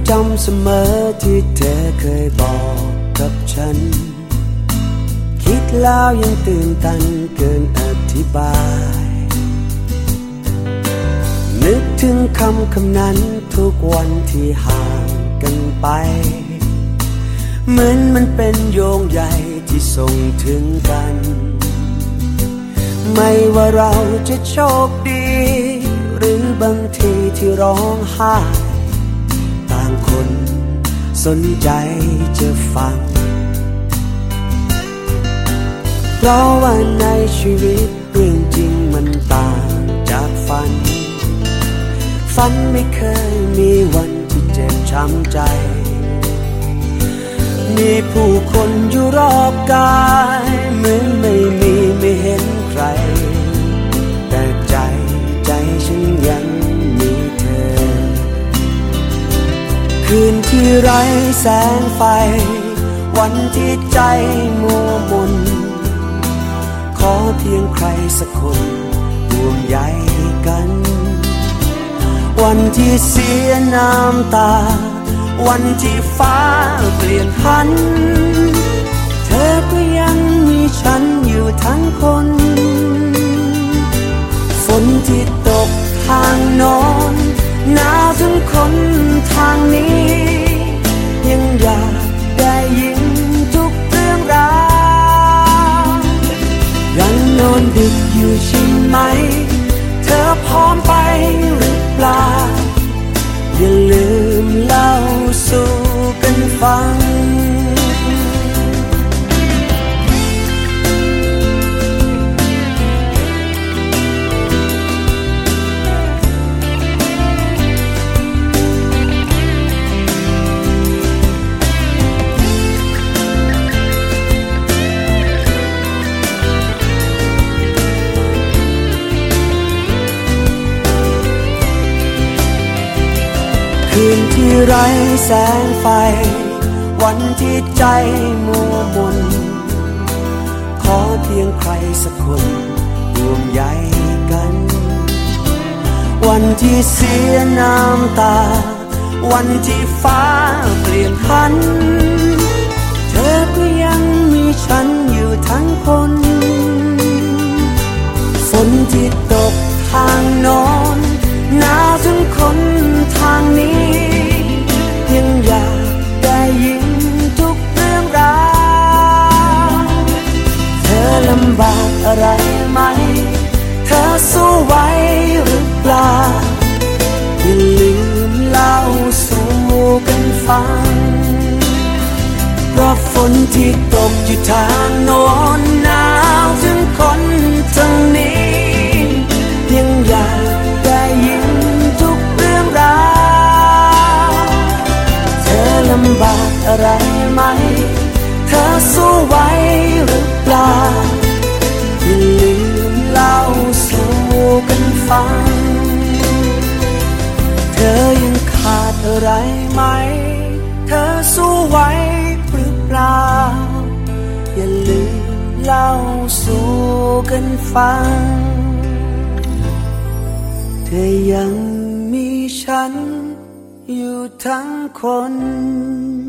จำเสมอที่เธอเคยบอกกับฉันคิดแล้วยังตื่นตันเกินอธิบายนึกถึงคำนั้นทุกวันที่ห่างกันไปเหมือนมันเป็นโยงใยที่ส่งถึงกันไม่ว่าเราจะโชคดีหรือบางทีที่ร้องไห้ต่างคนสนใจจะฟังเพราะว่าในชีวิตเรื่องจริงมันต่างจากฝันไม่เคยมีวันที่เจ็บช้ำใจมีผู้คนอยู่รอบกายเหมือนไม่เห็นใครแต่ใจฉันยังมีเธอคืนที่ไร้แสงไฟวันที่ใจมัวมนขอเพียงใครสักคนห่วงใยกันวันที่เสียน้ำตาวันที่ฟ้าเปลี่ยนพันเธอก็ยังมีฉันอยู่ทั้งคนฝนที่ตกทางโน้นหนาวถึงคนทางนี้ยังอยากได้ยินทุกเรื่องราวยังนอนดึกอยู่ใช่ไหมเธอพร้อมไปหรือเปล่าอย่าลืมเล่าสู่กันฟังคืนที่ไร้แสงไฟวันที่ใจมัวมนขอเพียงใครสักคนห่วงใยกันวันที่เสียน้ำตาวันที่ฟ้าเปลี่ยนพันเธอก็ยังมีฉันอยู่ทั้งคนฝนที่ตกทางโน้นหนาวถึงคนทางนี้ยังอยากได้ยินทุกเรื่องราวเธอลำบากอะไรไหมเธอสู้ไหวหรือเปล่าอย่าลืมเล่าสู่กันฟังเพราะฝนที่ตกอยู่ทางโน้นหนาวถึงคนทางนี้ยังอยากได้ยินทุกเรื่องราวเธอลำบากอะไรไหมเธอสู้ไหวหรือเปล่าอย่าลืมเล่าสู่กันฟังเธอยังขาดอะไรไหมเธอสู้ไหวหรือเปล่าอย่าลืมเล่าสู่กันฟังเธอยังมีฉันอยู่ทั้งคน